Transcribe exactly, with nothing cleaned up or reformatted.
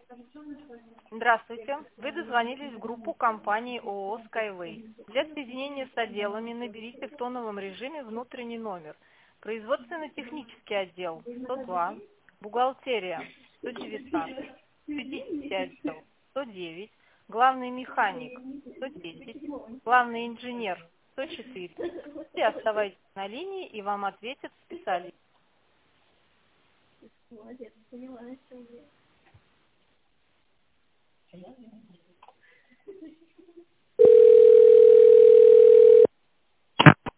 Здравствуйте. Вы дозвонились в группу компании ООО Skyway. Для соединения с отделами наберите в тоновом режиме внутренний номер. Производственно-технический отдел сто два, бухгалтерия сто девятнадцать, юридический отдел сто девять, главный механик сто десять, главный инженер сто четыре. И оставайтесь на линии, и вам ответят специалист. Молодец, поняла, о чем я.